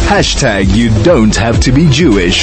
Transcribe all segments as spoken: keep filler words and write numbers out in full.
Hashtag you don't have to be Jewish.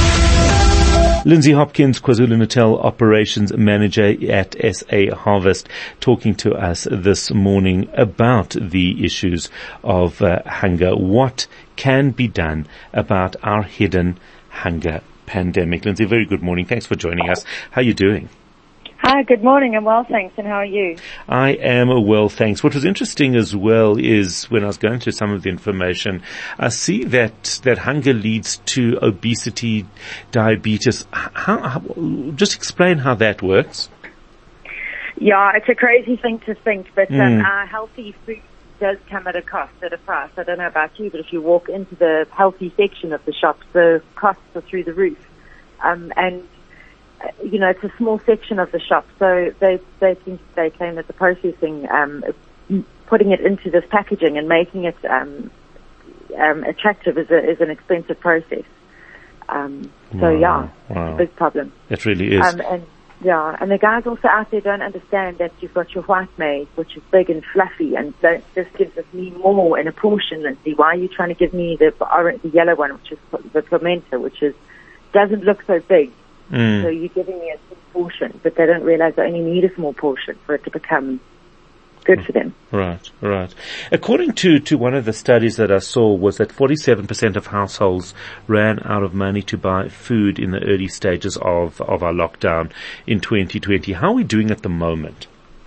Lindsay Hopkins, KwaZulu-Natal Operations Manager at S A Harvest, talking to us this morning about the issues of uh, hunger. What can be done about our hidden hunger pandemic? Lindsay, very good morning. Thanks for joining us. How are you doing? Hi, good morning. I'm well, thanks. And how are you? I am well, thanks. What was interesting as well is when I was going through some of the information, I see that, that hunger leads to obesity, diabetes. How, how, just explain how that works. Yeah, it's a crazy thing to think, but Mm. um, our healthy food does come at a cost, at a price. I don't know about you, but if you walk into the healthy section of the shops, the costs are through the roof. Um, and you know, it's a small section of the shop, so they they think they claim that the processing, um, putting it into this packaging and making it um, um, attractive is a, is an expensive process. Um, so wow. yeah, wow. it's a big problem. It really is. Um, and yeah, and the guys also out there don't understand that you've got your white maize, which is big and fluffy, and that this gives us me more in a portion. And see, why are you trying to give me the orange, the yellow one, which is the pimento, which is doesn't look so big. Mm. So you're giving me a small portion, but they don't realize they only need a small portion for it to become good for them. Right, right. According to, to one of the studies that I saw was that forty-seven percent of households ran out of money to buy food in the early stages of, of our lockdown in twenty twenty. How are we doing at the moment?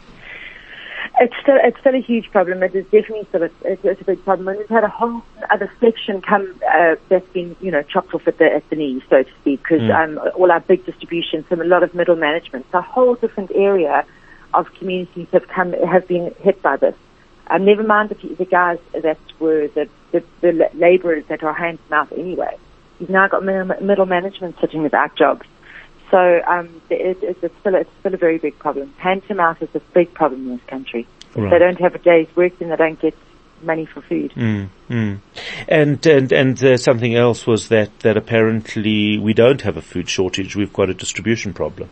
It's still, it's still a huge problem. It is definitely still a, it's, it's a big problem. And we've had a whole other section come, uh, that's been, you know, chopped off at the, at the knee, so to speak, because, mm. um, all our big distributions and a lot of middle management. So a whole different area of communities have come, have been hit by this. Um, never mind the, the guys that were the, the, the laborers that are hand to mouth anyway. You've now got middle management sitting without jobs. So um, it, it's, still, it's still a very big problem. Hand to mouth is a big problem in this country. Right. If they don't have a day's work, then they don't get money for food. Mm, mm. And and and uh, something else was that that apparently we don't have a food shortage. We've got a distribution problem.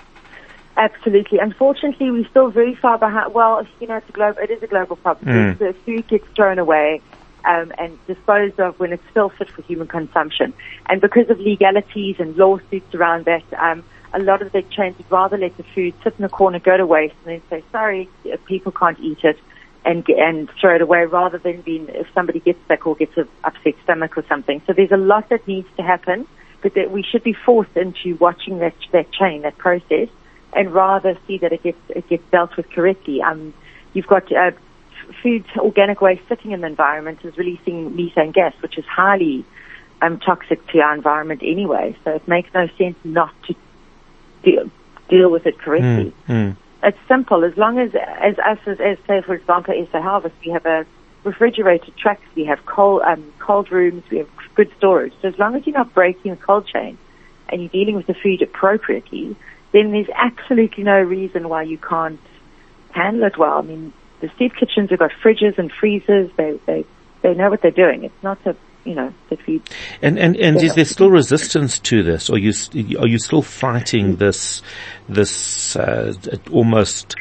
Absolutely. Unfortunately, we're still very far behind. Well, you know, it's a global. It is a global problem. Mm. The food gets thrown away um, and disposed of when it's still fit for human consumption. And because of legalities and lawsuits around that, um, a lot of the big chains would rather let the food sit in a corner, go to waste, and then say, sorry, people can't eat it, and and throw it away, rather than being, if somebody gets sick or gets an upset stomach or something. So there's a lot that needs to happen, but that we should be forced into watching that that chain, that process, and rather see that it gets it gets dealt with correctly. Um, you've got uh, food, organic waste sitting in the environment is releasing methane gas, which is highly um, toxic to our environment anyway. So it makes no sense not to deal, deal with it correctly. Mm, mm. It's simple. As long as, as us, as, as say, for example, S A Harvest, we have a refrigerated trucks, we have cold, um, cold rooms, we have good storage. So as long as you're not breaking the cold chain and you're dealing with the food appropriately, then there's absolutely no reason why you can't handle it well. I mean, the Steve Kitchens have got fridges and freezers. They, they, they know what they're doing. It's not a, you know, the food. And, and, and is there still resistance to this? Or are you, are you still fighting this, this, uh, almost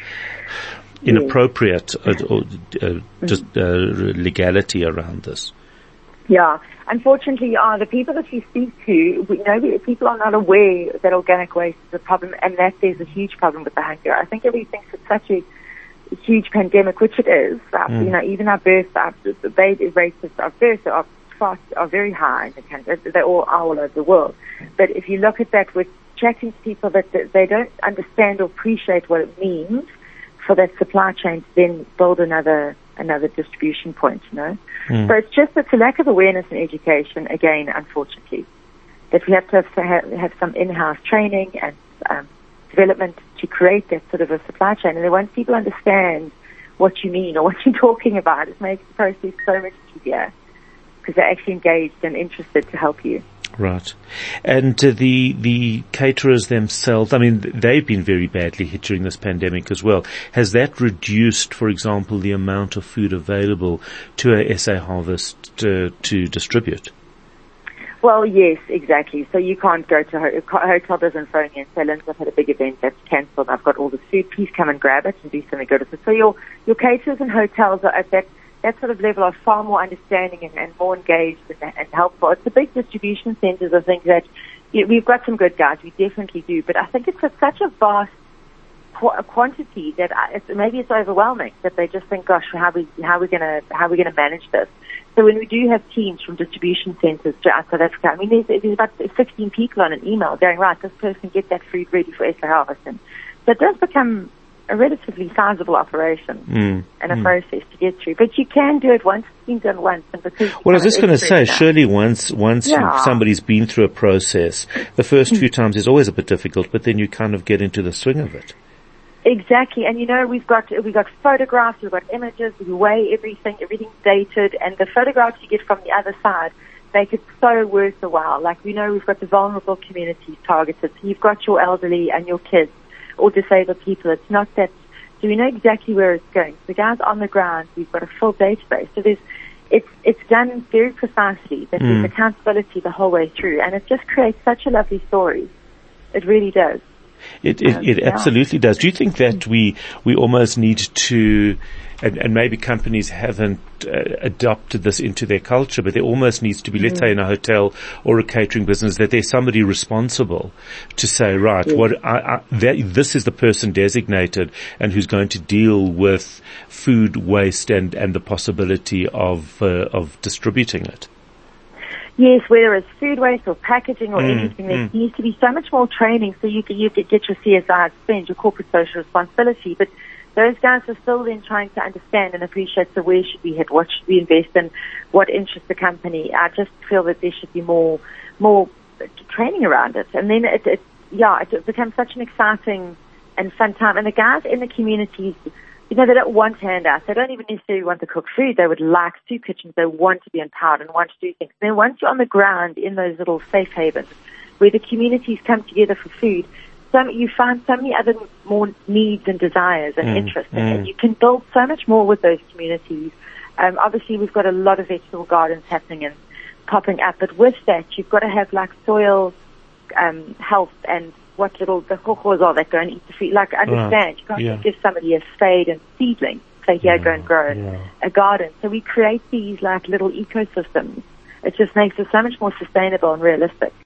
inappropriate, uh, or, uh, just, uh, legality around this? Yeah. Unfortunately, uh, the people that you speak to, we know people are not aware that organic waste is a problem and that there's a huge problem with the hunger. I think everybody thinks it's such a huge pandemic, which it is. Uh, mm. You know, even our birth, our, the baby rates of birth are fast, are very high in the country. They're all, all over the world. But if you look at that with chatting to people that, that they don't understand or appreciate what it means for that supply chain to then build another another distribution point, you know. Mm. So it's just it's a lack of awareness and education, again, unfortunately, that we have to have, to have, have some in-house training and um, development to create that sort of a supply chain. And then once people understand what you mean or what you're talking about, it makes the process so much easier because they're actually engaged and interested to help you. Right. And uh, the the caterers themselves, I mean, they've been very badly hit during this pandemic as well. Has that reduced, for example, the amount of food available to a S A Harvest uh, to distribute? Well, yes, exactly. So you can't go to a hotel doesn't phone you and say, Lindsay, I've had a big event that's cancelled. I've got all the food. Please come and grab it and do something good with it. So your your caterers and hotels are at that that sort of level are far more understanding and, and more engaged and, and helpful. It's the big distribution centers, I think, that you know, we've got some good guys, we definitely do, but I think it's a, such a vast qu- a quantity that I, it's, maybe it's overwhelming, that they just think, gosh, how are we, how are we gonna, how are we gonna manage this? So when we do have teams from distribution centers throughout South Africa, I mean, there's, there's about sixteen people on an email going, right, this person get that food ready for S A Harvest. And so it does become a relatively sizable operation mm, and a mm. process to get through. But you can do it once, it's been done once. And because well, I was just going to say, now, surely once, once yeah. somebody's been through a process, the first few times is always a bit difficult, but then you kind of get into the swing of it. Exactly, and you know, we've got we've got photographs, we've got images, we weigh everything, everything's dated, and the photographs you get from the other side make it so worth the while. Like, we know we've got the vulnerable communities targeted, so you've got your elderly and your kids or disabled people. It's not that, so we know exactly where it's going. So the guys on the ground, we've got a full database. So there's, it's it's done very precisely, that Mm. there's accountability the whole way through, and it just creates such a lovely story. It really does. It it, it yeah. absolutely does. Do you think that we we almost need to, and, and maybe companies haven't uh, adopted this into their culture, but there almost needs to be, let's say in a hotel or a catering business, that there's somebody responsible to say, right, Yeah. what I, I, that, this is the person designated and who's going to deal with food waste and and the possibility of uh, of distributing it. Yes, whether it's food waste or packaging or Mm, anything, there mm. needs to be so much more training so you can, you can get your C S I spend, your corporate social responsibility. But those guys are still then trying to understand and appreciate, so where should we hit, what should we invest in, what interests the company. I just feel that there should be more more training around it. And then it, it yeah, it becomes such an exciting and fun time. And the guys in the communities, you know, they don't want handouts. They don't even necessarily want to cook food. They would like soup kitchens. They want to be empowered and want to do things. Then once you're on the ground in those little safe havens where the communities come together for food, some, you find so many other more needs and desires and Mm, interests. mm. And you can build so much more with those communities. Um, obviously, we've got a lot of vegetable gardens happening and popping up. But with that, you've got to have like soil um, health and what little the hohos are that go and eat the food. Like, understand, you can't yeah. just give somebody a spade and seedling, say, here, Yeah, go and grow yeah. a garden. So we create these like little ecosystems. It just makes it so much more sustainable and realistic.